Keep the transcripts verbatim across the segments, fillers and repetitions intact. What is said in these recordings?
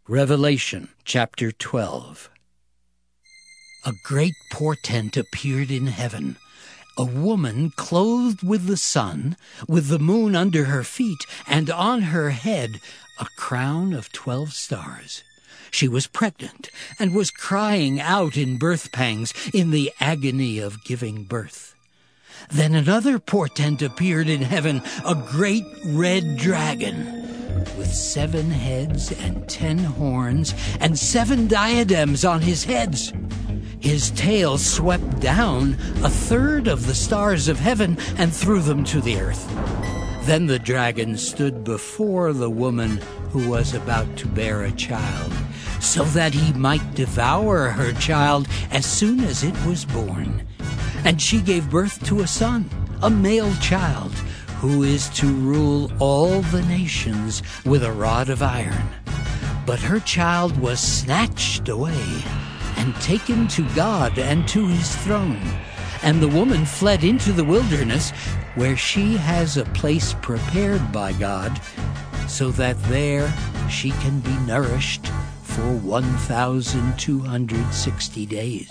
Revelation chapter twelve. A great portent appeared in heaven, a woman clothed with the sun, with the moon under her feet, and on her head a crown of twelve stars. She was pregnant and was crying out in birth pangs, in the agony of giving birth. Then another portent appeared in heaven, a great red dragon, with seven heads and ten horns, and seven diadems on his heads. His tail swept down a third of the stars of heaven and threw them to the earth. Then the dragon stood before the woman who was about to bear a child, so that he might devour her child as soon as it was born. And she gave birth to a son, a male child, who is to rule all the nations with a rod of iron. But her child was snatched away and taken to God and to his throne. And the woman fled into the wilderness, where she has a place prepared by God, so that there she can be nourished for one thousand two hundred sixty days.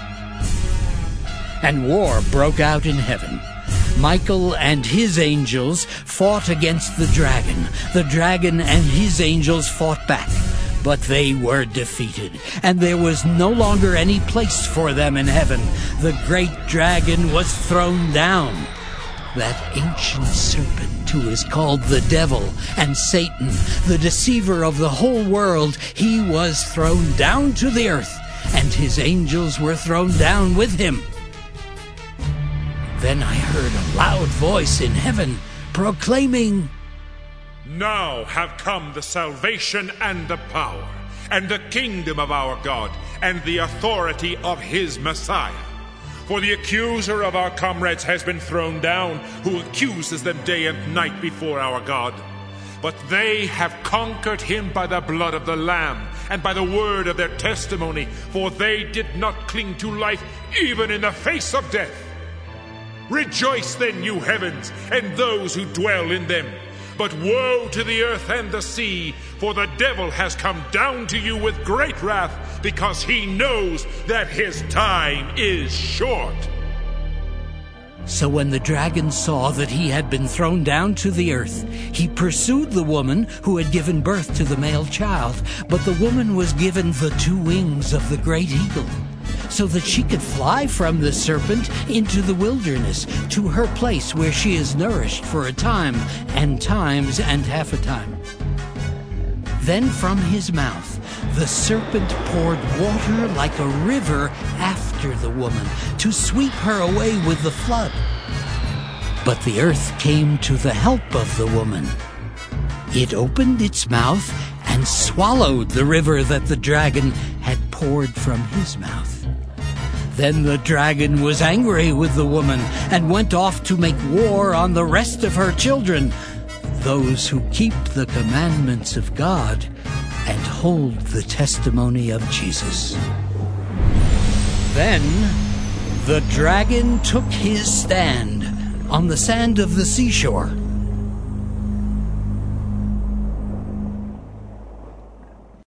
And war broke out in heaven. Michael and his angels fought against the dragon. The dragon and his angels fought back, but they were defeated, and there was no longer any place for them in heaven. The great dragon was thrown down, that ancient serpent who is called the devil and Satan, the deceiver of the whole world. He was thrown down to the earth, and his angels were thrown down with him. Then I heard a loud voice in heaven proclaiming, "Now have come the salvation and the power, and the kingdom of our God, and the authority of his Messiah. For the accuser of our comrades has been thrown down, who accuses them day and night before our God. But they have conquered him by the blood of the Lamb, and by the word of their testimony, for they did not cling to life even in the face of death. Rejoice then, you heavens, and those who dwell in them. But woe to the earth and the sea, for the devil has come down to you with great wrath, because he knows that his time is short." So when the dragon saw that he had been thrown down to the earth, he pursued the woman who had given birth to the male child. But the woman was given the two wings of the great eagle, so that she could fly from the serpent into the wilderness, to her place where she is nourished for a time, and times and half a time. Then from his mouth the serpent poured water like a river after the woman, to sweep her away with the flood. But the earth came to the help of the woman. It opened its mouth and swallowed the river that the dragon had poured from his mouth. Then the dragon was angry with the woman and went off to make war on the rest of her children, those who keep the commandments of God and hold the testimony of Jesus. Then the dragon took his stand on the sand of the seashore